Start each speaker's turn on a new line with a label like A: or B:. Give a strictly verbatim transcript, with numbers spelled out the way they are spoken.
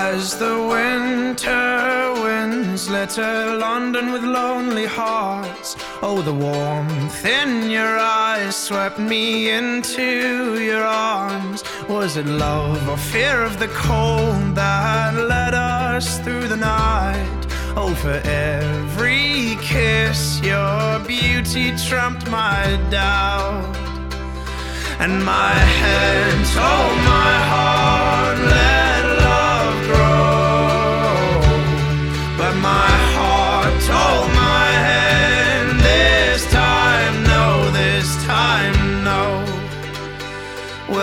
A: As the winter winds litter London with lonely hearts, oh, the warmth in your eyes swept me into your arms. Was it love or fear of the cold that led us through the night? Oh, for every kiss your beauty trumped my doubt, and my head